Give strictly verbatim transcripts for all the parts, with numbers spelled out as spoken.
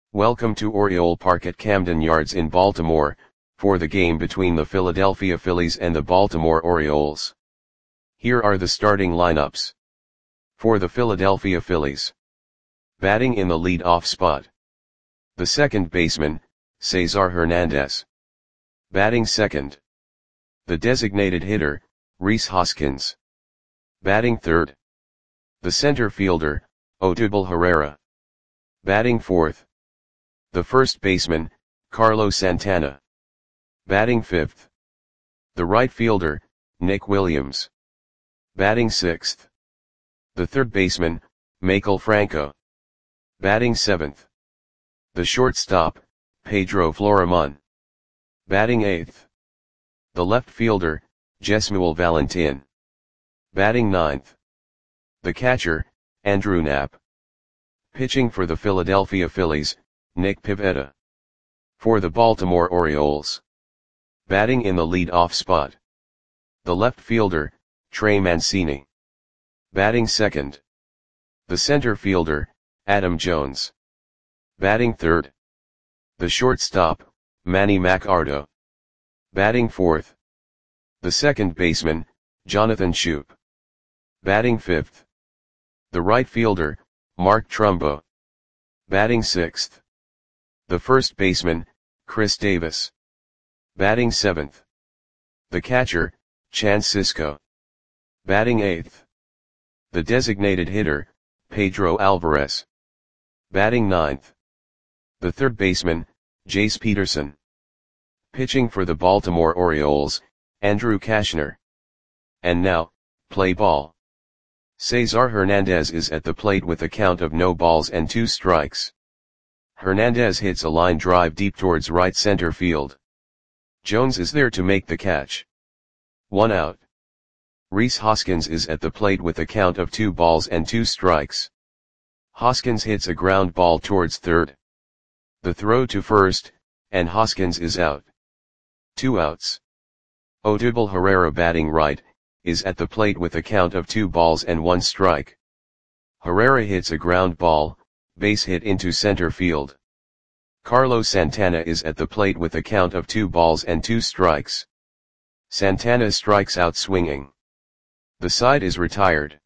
Welcome to Oriole Park at Camden Yards in Baltimore, for the game between the Philadelphia Phillies and the Baltimore Orioles. Here are the starting lineups. For the Philadelphia Phillies. Batting in the lead-off spot. The second baseman, Cesar Hernandez. Batting second. The designated hitter, Rhys Hoskins. Batting third. The center fielder, Odubel Herrera. Batting fourth. The first baseman, Carlos Santana. Batting fifth. The right fielder, Nick Williams. Batting sixth. The third baseman, Maikel Franco. Batting seventh. The shortstop, Pedro Florimon. Batting eighth. The left fielder, Jesmuel Valentin. Batting ninth. The catcher, Andrew Knapp. Pitching for the Philadelphia Phillies, Nick Pivetta. For the Baltimore Orioles. Batting in the lead-off spot. The left fielder, Trey Mancini. Batting second. The center fielder, Adam Jones. Batting third. The shortstop, Manny Machado. Batting fourth. The second baseman, Jonathan Schoop. Batting fifth. The right fielder, Mark Trumbo. Batting sixth. The first baseman, Chris Davis. Batting seventh. The catcher, Chance Sisco. Batting eighth. The designated hitter, Pedro Alvarez. Batting ninth. The third baseman, Jace Peterson. Pitching for the Baltimore Orioles, Andrew Cashner. And now, play ball. Cesar Hernandez is at the plate with a count of no balls and two strikes. Hernandez hits a line drive deep towards right center field. Jones is there to make the catch. One out. Rhys Hoskins is at the plate with a count of two balls and two strikes. Hoskins hits a ground ball towards third. The throw to first, and Hoskins is out. Two outs. Odubel Herrera, batting right, is at the plate with a count of two balls and one strike. Herrera hits a ground ball, base hit into center field. Carlos Santana is at the plate with a count of two balls and two strikes. Santana strikes out swinging. The side is retired.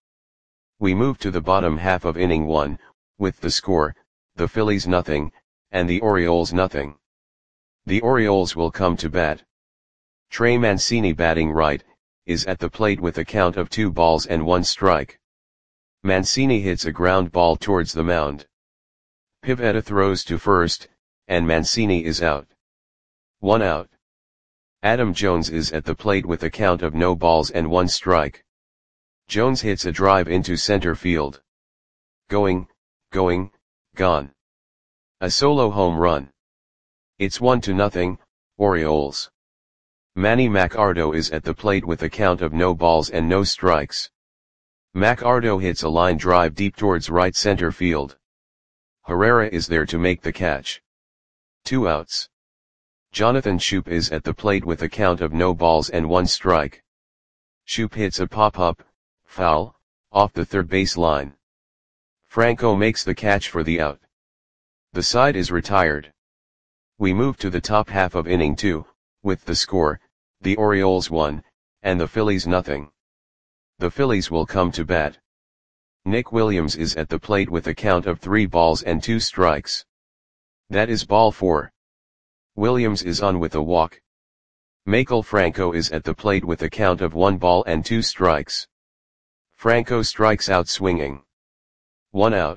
We move to the bottom half of inning one, with the score, the Phillies nothing, and the Orioles nothing. The Orioles will come to bat. Trey Mancini, batting right, is at the plate with a count of two balls and one strike. Mancini hits a ground ball towards the mound. Pivetta throws to first, and Mancini is out. One out. Adam Jones is at the plate with a count of no balls and one strike. Jones hits a drive into center field. Going, going, gone. A solo home run. It's one to nothing, Orioles. Manny Machado is at the plate with a count of no balls and no strikes. Machado hits a line drive deep towards right center field. Herrera is there to make the catch. Two outs. Jonathan Schoop is at the plate with a count of no balls and one strike. Schoop hits a pop-up, foul, off the third base line. Franco makes the catch for the out. The side is retired. We move to the top half of inning two, with the score, the Orioles one, and the Phillies nothing. The Phillies will come to bat. Nick Williams is at the plate with a count of three balls and two strikes. That is ball four. Williams is on with a walk. Maikel Franco is at the plate with a count of one ball and two strikes. Franco strikes out swinging. One out.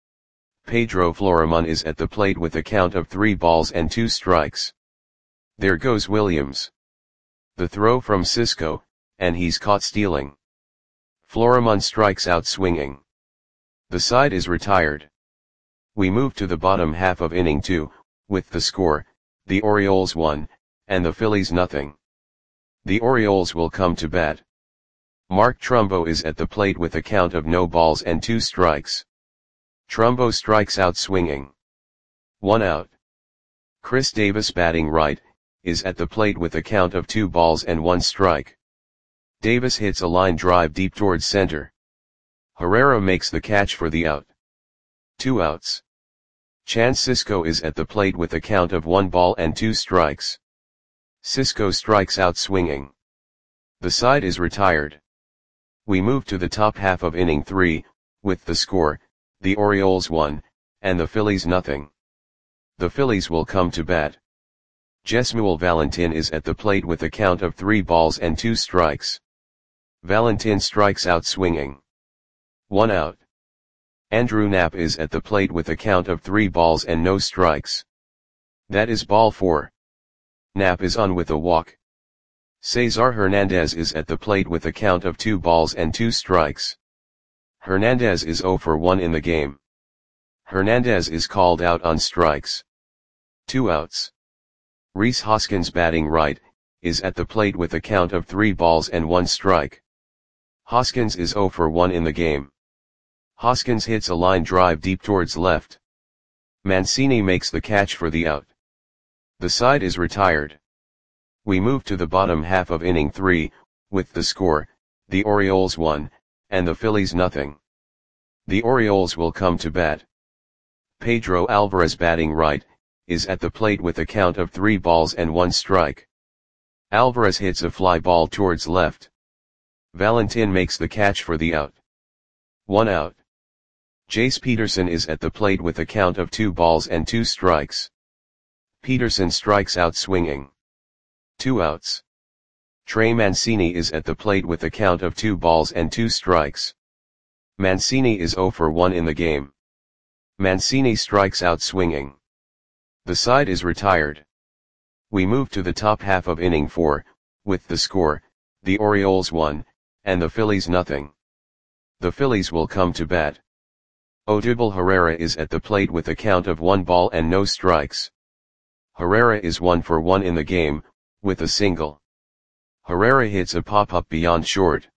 Pedro Florimon is at the plate with a count of three balls and two strikes. There goes Williams. The throw from Sisco, and he's caught stealing. Florimon strikes out swinging. The side is retired. We move to the bottom half of inning two, with the score, the Orioles one, and the Phillies nothing. The Orioles will come to bat. Mark Trumbo is at the plate with a count of no balls and two strikes. Trumbo strikes out swinging. One out. Chris Davis, batting right, is at the plate with a count of two balls and one strike. Davis hits a line drive deep towards center. Herrera makes the catch for the out. Two outs. Chance Sisco is at the plate with a count of one ball and two strikes. Sisco strikes out swinging. The side is retired. We move to the top half of inning three, with the score, the Orioles one, and the Phillies nothing. The Phillies will come to bat. Jesmuel Valentin is at the plate with a count of three balls and two strikes. Valentin strikes out swinging. One out. Andrew Knapp is at the plate with a count of three balls and no strikes. That is ball four. Knapp is on with a walk. Cesar Hernandez is at the plate with a count of two balls and two strikes. Hernandez is zero for one in the game. Hernandez is called out on strikes. Two outs. Rhys Hoskins, batting right, is at the plate with a count of three balls and one strike. Hoskins is zero for one in the game. Hoskins hits a line drive deep towards left. Mancini makes the catch for the out. The side is retired. We move to the bottom half of inning three, with the score, the Orioles one, and the Phillies nothing. The Orioles will come to bat. Pedro Alvarez, batting right, is at the plate with a count of three balls and one strike. Alvarez hits a fly ball towards left. Valentin makes the catch for the out. One out. Jace Peterson is at the plate with a count of two balls and two strikes. Peterson strikes out swinging. Two outs. Trey Mancini is at the plate with a count of two balls and two strikes. Mancini is zero for one in the game. Mancini strikes out swinging. The side is retired. We move to the top half of inning four, with the score, the Orioles one, and the Phillies nothing. The Phillies will come to bat. Odubel Herrera is at the plate with a count of one ball and no strikes. Herrera is one for one in the game, with a single. Herrera hits a pop-up beyond short.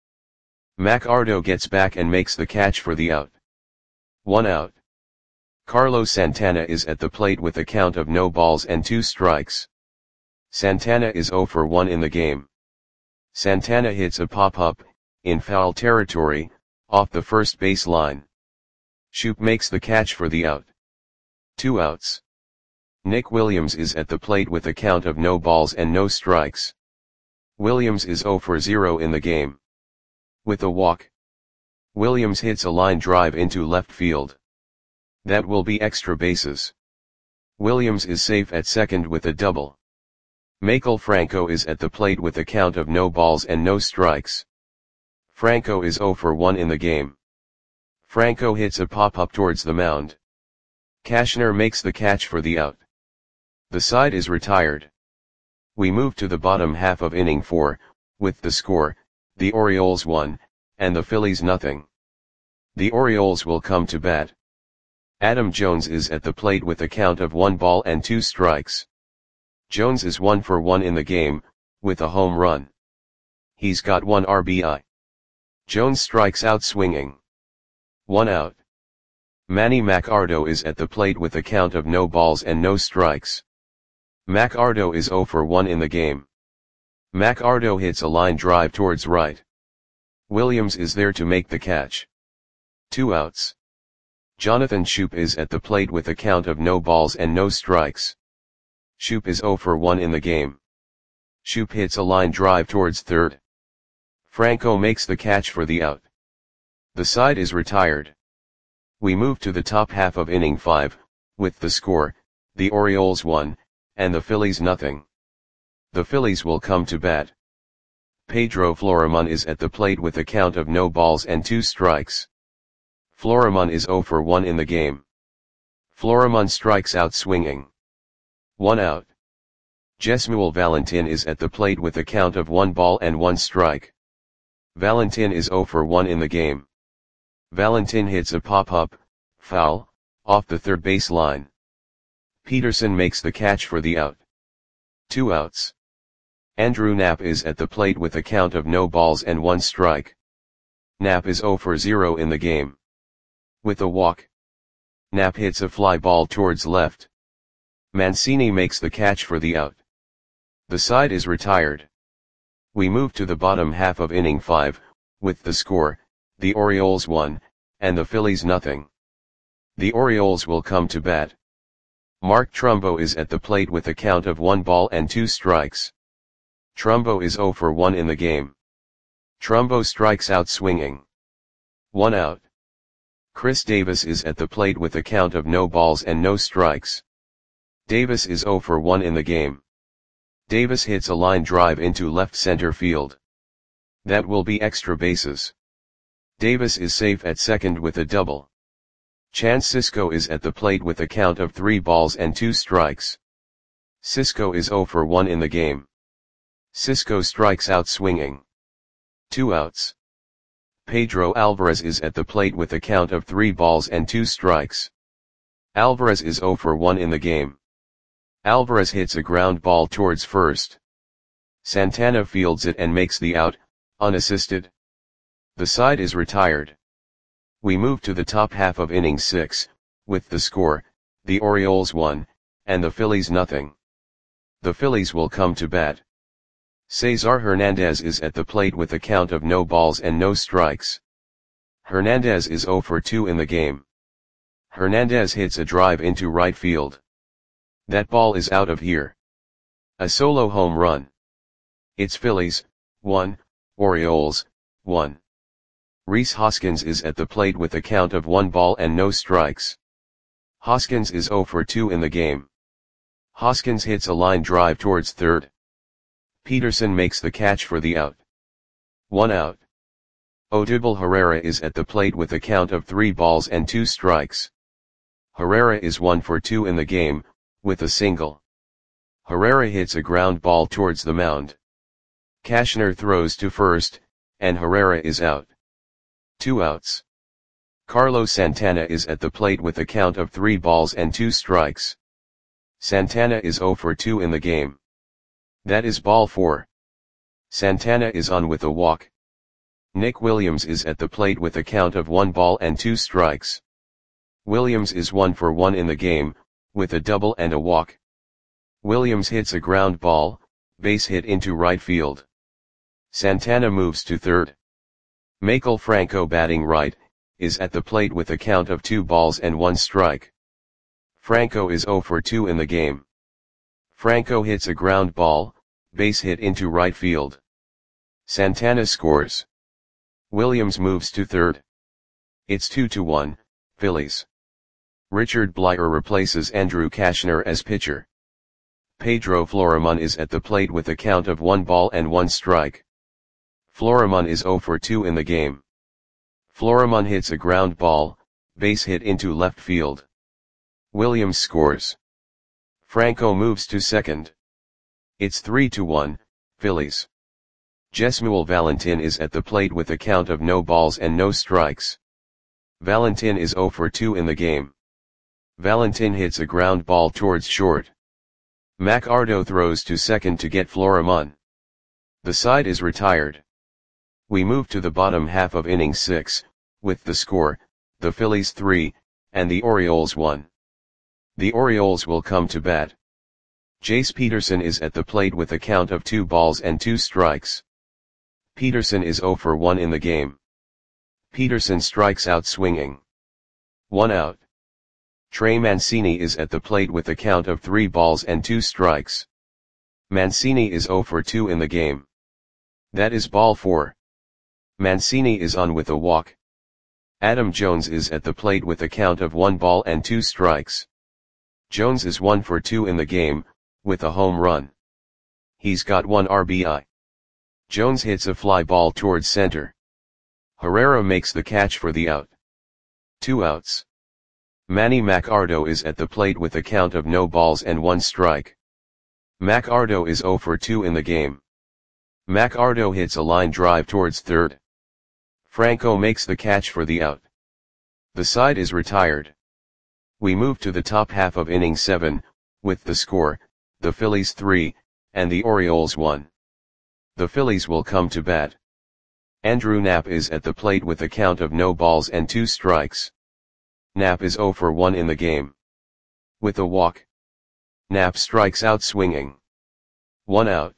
McArdo gets back and makes the catch for the out. One out. Carlos Santana is at the plate with a count of no balls and two strikes. Santana is zero for one in the game. Santana hits a pop-up, in foul territory, off the first base line. Shoop makes the catch for the out. Two outs. Nick Williams is at the plate with a count of no balls and no strikes. Williams is zero for zero in the game. With a walk. Williams hits a line drive into left field. That will be extra bases. Williams is safe at second with a double. Maikel Franco is at the plate with a count of no balls and no strikes. Franco is zero for one in the game. Franco hits a pop-up towards the mound. Cashner makes the catch for the out. The side is retired. We move to the bottom half of inning four, with the score, the Orioles one, and the Phillies nothing. The Orioles will come to bat. Adam Jones is at the plate with a count of one ball and two strikes. Jones is one for one in the game, with a home run. He's got one R B I. Jones strikes out swinging. One out. Manny McArdo is at the plate with a count of no balls and no strikes. McArdo is zero for one in the game. McArdo hits a line drive towards right. Williams is there to make the catch. Two outs. Jonathan Schoop is at the plate with a count of no balls and no strikes. Schoop is zero for one in the game. Schoop hits a line drive towards third. Franco makes the catch for the out. The side is retired. We move to the top half of inning five, with the score, the Orioles one, and the Phillies nothing. The Phillies will come to bat. Pedro Florimon is at the plate with a count of no balls and two strikes. Florimon is zero for one in the game. Florimon strikes out swinging. One out. Jesmuel Valentin is at the plate with a count of one ball and one strike. Valentin is zero for one in the game. Valentin hits a pop-up, foul, off the third base line. Peterson makes the catch for the out. Two outs. Andrew Knapp is at the plate with a count of no balls and one strike. Knapp is zero for zero in the game. With a walk. Knapp hits a fly ball towards left. Mancini makes the catch for the out. The side is retired. We move to the bottom half of inning five, with the score, the Orioles one, and the Phillies nothing. The Orioles will come to bat. Mark Trumbo is at the plate with a count of one ball and two strikes. Trumbo is zero for one in the game. Trumbo strikes out swinging. One out. Chris Davis is at the plate with a count of no balls and no strikes. Davis is zero for one in the game. Davis hits a line drive into left center field. That will be extra bases. Davis is safe at second with a double. Chance Sisco is at the plate with a count of three balls and two strikes. Sisco is zero for one in the game. Sisco strikes out swinging. Two outs. Pedro Alvarez is at the plate with a count of three balls and two strikes. Alvarez is zero for one in the game. Alvarez hits a ground ball towards first. Santana fields it and makes the out, unassisted. The side is retired. We move to the top half of inning six, with the score, the Orioles one, and the Phillies nothing. The Phillies will come to bat. Cesar Hernandez is at the plate with a count of no balls and no strikes. Hernandez is zero for two in the game. Hernandez hits a drive into right field. That ball is out of here. A solo home run. It's Phillies, one, Orioles, one. Rhys Hoskins is at the plate with a count of one ball and no strikes. Hoskins is zero for two in the game. Hoskins hits a line drive towards third. Peterson makes the catch for the out. One out. Odubel Herrera is at the plate with a count of three balls and two strikes. Herrera is one for two in the game, with a single. Herrera hits a ground ball towards the mound. Cashner throws to first, and Herrera is out. Two outs. Carlos Santana is at the plate with a count of three balls and two strikes. Santana is zero for two in the game. That is ball four. Santana is on with a walk. Nick Williams is at the plate with a count of one ball and two strikes. Williams is one for one in the game, with a double and a walk. Williams hits a ground ball, base hit into right field. Santana moves to third. Maikel Franco, batting right, is at the plate with a count of two balls and one strike. Franco is zero for two in the game. Franco hits a ground ball, base hit into right field. Santana scores. Williams moves to third. It's two to one, Phillies. Richard Bleier replaces Andrew Cashner as pitcher. Pedro Florimon is at the plate with a count of one ball and one strike. Florimon is zero for two in the game. Florimon hits a ground ball, base hit into left field. Williams scores. Franco moves to second. It's three to one, Phillies. Jesmuel Valentin is at the plate with a count of no balls and no strikes. Valentin is zero for two in the game. Valentin hits a ground ball towards short. McArdo throws to second to get Florimon. The side is retired. We move to the bottom half of inning six, with the score, the Phillies three, and the Orioles one. The Orioles will come to bat. Jace Peterson is at the plate with a count of two balls and two strikes. Peterson is zero for one in the game. Peterson strikes out swinging. One out. Trey Mancini is at the plate with a count of three balls and two strikes. Mancini is zero for two in the game. That is ball four. Mancini is on with a walk. Adam Jones is at the plate with a count of one ball and two strikes. Jones is one for two in the game, with a home run. He's got one R B I. Jones hits a fly ball towards center. Herrera makes the catch for the out. Two outs. Manny McArdo is at the plate with a count of no balls and one strike. McArdo is zero for two in the game. McArdo hits a line drive towards third. Franco makes the catch for the out. The side is retired. We move to the top half of inning seven, with the score, the Phillies three, and the Orioles one. The Phillies will come to bat. Andrew Knapp is at the plate with a count of no balls and two strikes. Knapp is zero for one in the game. With a walk. Knapp strikes out swinging. One out.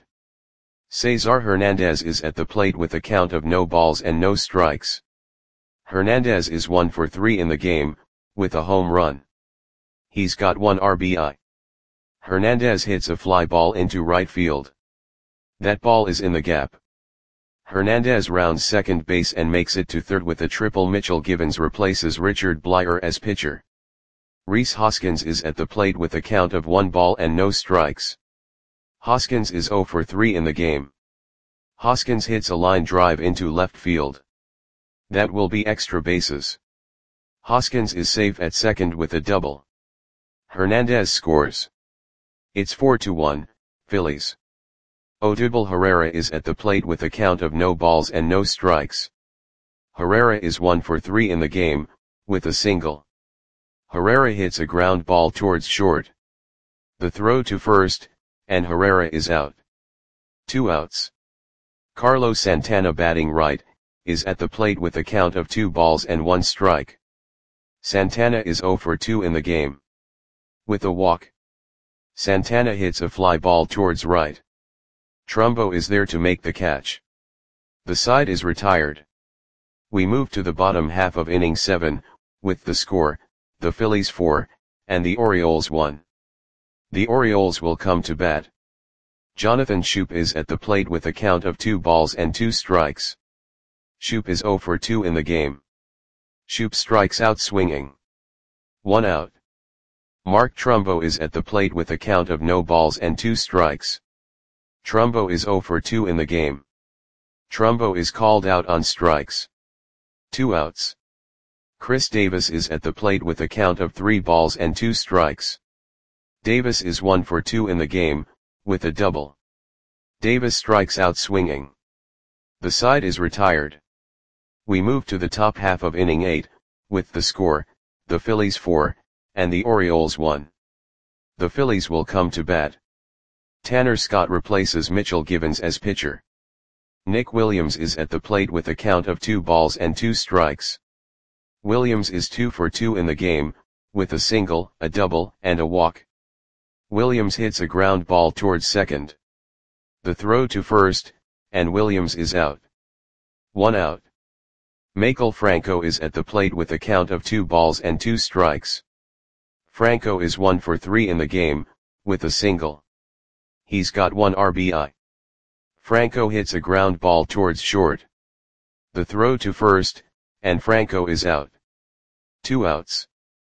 Cesar Hernandez is at the plate with a count of no balls and no strikes. Hernandez is one for three in the game, with a home run. He's got one R B I. Hernandez hits a fly ball into right field. That ball is in the gap. Hernandez rounds second base and makes it to third with a triple. Mitchell Givens replaces Richard Blyer as pitcher. Rhys Hoskins is at the plate with a count of one ball and no strikes. Hoskins is zero for three in the game. Hoskins hits a line drive into left field. That will be extra bases. Hoskins is safe at second with a double. Hernandez scores. It's four to one, Phillies. Odubel Herrera is at the plate with a count of no balls and no strikes. Herrera is one for three in the game, with a single. Herrera hits a ground ball towards short. The throw to first, and Herrera is out. Two outs. Carlos Santana, batting right, is at the plate with a count of two balls and one strike. Santana is zero for two in the game. With a walk. Santana hits a fly ball towards right. Trumbo is there to make the catch. The side is retired. We move to the bottom half of inning seven, with the score, the Phillies four, and the Orioles one. The Orioles will come to bat. Jonathan Schoop is at the plate with a count of two balls and two strikes. Schoop is zero for two in the game. Schoop strikes out swinging. One out. Mark Trumbo is at the plate with a count of no balls and two strikes. Trumbo is zero for two in the game. Trumbo is called out on strikes. Two outs. Chris Davis is at the plate with a count of three balls and two strikes. Davis is one for two in the game, with a double. Davis strikes out swinging. The side is retired. We move to the top half of inning eight, with the score, the Phillies four, and the Orioles one. The Phillies will come to bat. Tanner Scott replaces Mitchell Givens as pitcher. Nick Williams is at the plate with a count of two balls and two strikes. Williams is two for two in the game, with a single, a double, and a walk. Williams hits a ground ball towards second. The throw to first, and Williams is out. One out. Maikel Franco is at the plate with a count of two balls and two strikes. Franco is one for three in the game, with a single. He's got one R B I. Franco hits a ground ball towards short. The throw to first, and Franco is out. Two outs.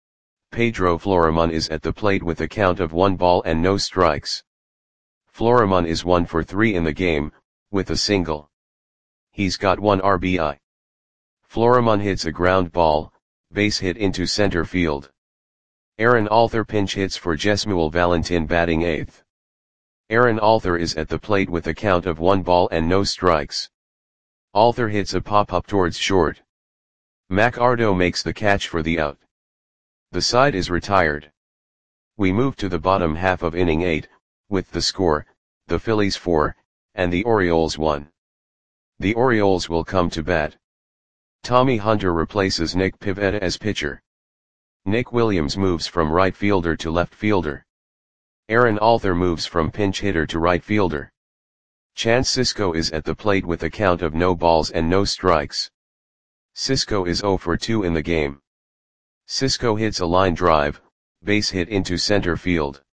Pedro Florimon is at the plate with a count of one ball and no strikes. Florimon is one for three in the game, with a single. He's got one R B I. Florimon hits a ground ball, base hit into center field. Aaron Alther pinch hits for Jesmuel Valentin, batting eighth. Aaron Alther is at the plate with a count of one ball and no strikes. Alther hits a pop-up towards short. Mac Ardo makes the catch for the out. The side is retired. We move to the bottom half of inning eight, with the score, the Phillies four, and the Orioles one. The Orioles will come to bat. Tommy Hunter replaces Nick Pivetta as pitcher. Nick Williams moves from right fielder to left fielder. Aaron Alther moves from pinch hitter to right fielder. Chance Sisco is at the plate with a count of no balls and no strikes. Sisco is zero for two in the game. Sisco hits a line drive, base hit into center field.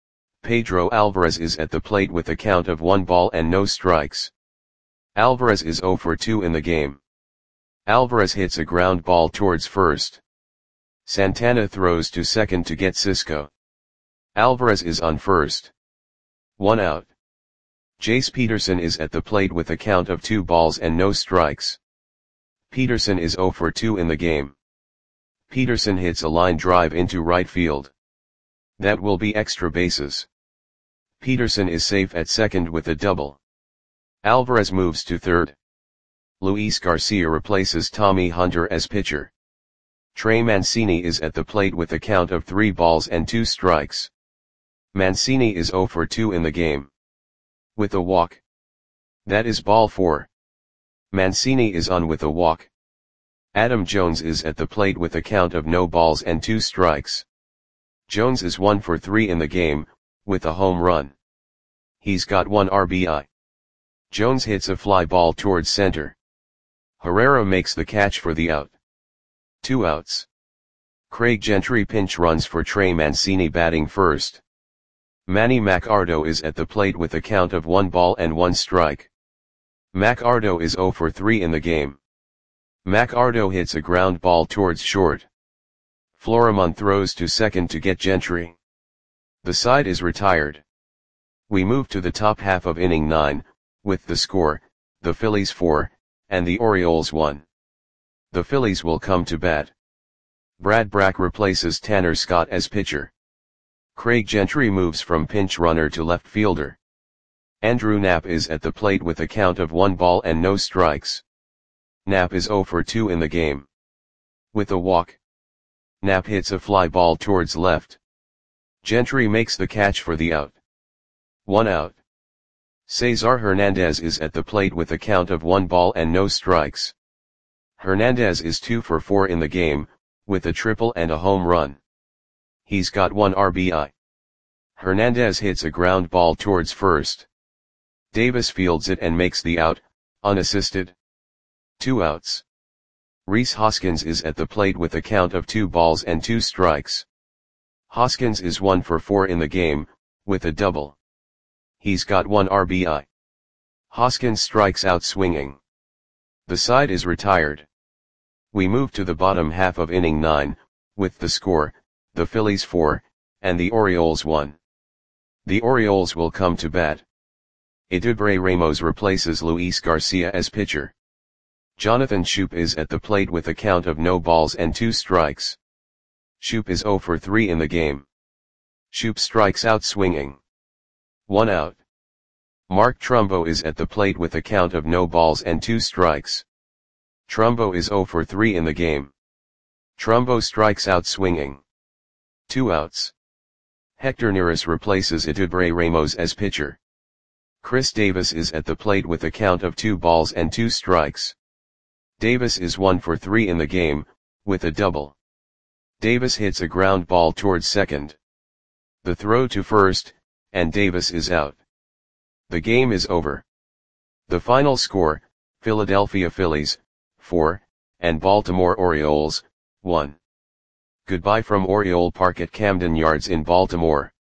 Pedro Alvarez is at the plate with a count of one ball and no strikes. Alvarez is zero for two in the game. Alvarez hits a ground ball towards first. Santana throws to second to get Sisco. Alvarez is on first. One out. Jace Peterson is at the plate with a count of two balls and no strikes. Peterson is zero for two in the game. Peterson hits a line drive into right field. That will be extra bases. Peterson is safe at second with a double. Alvarez moves to third. Luis Garcia replaces Tommy Hunter as pitcher. Trey Mancini is at the plate with a count of three balls and two strikes. Mancini is zero for two in the game. With a walk. That is ball four. Mancini is on with a walk. Adam Jones is at the plate with a count of no balls and two strikes. Jones is one for three in the game, with a home run. He's got one R B I. Jones hits a fly ball towards center. Herrera makes the catch for the out. Two outs. Craig Gentry pinch runs for Trey Mancini batting first. Manny Machado is at the plate with a count of one ball and one strike. Machado is zero for three in the game. Machado hits a ground ball towards short. Florimon throws to second to get Gentry. The side is retired. We move to the top half of inning nine, with the score, the Phillies four, and the Orioles one. The Phillies will come to bat. Brad Brach replaces Tanner Scott as pitcher. Craig Gentry moves from pinch runner to left fielder. Andrew Knapp is at the plate with a count of one ball and no strikes. Knapp is zero for two in the game. With a walk, Knapp hits a fly ball towards left. Gentry makes the catch for the out. One out. Cesar Hernandez is at the plate with a count of one ball and no strikes. Hernandez is two for four in the game, with a triple and a home run. He's got one R B I. Hernandez hits a ground ball towards first. Davis fields it and makes the out, unassisted. Two outs. Rhys Hoskins is at the plate with a count of two balls and two strikes. Hoskins is one for four in the game, with a double. He's got one R B I. Hoskins strikes out swinging. The side is retired. We move to the bottom half of inning nine, with the score, the Phillies four, and the Orioles one. The Orioles will come to bat. Eduardo Ramos replaces Luis Garcia as pitcher. Jonathan Schoop is at the plate with a count of no balls and two strikes. Schoop is zero for three in the game. Schoop strikes out swinging. One out. Mark Trumbo is at the plate with a count of no balls and two strikes. Trumbo is zero for three in the game. Trumbo strikes out swinging. Two outs. Hector Neris replaces Eduardo Ramos as pitcher. Chris Davis is at the plate with a count of two balls and two strikes. Davis is one for three in the game, with a double. Davis hits a ground ball towards second. The throw to first, and Davis is out. The game is over. The final score, Philadelphia Phillies, four, and Baltimore Orioles, one. Goodbye from Oriole Park at Camden Yards in Baltimore.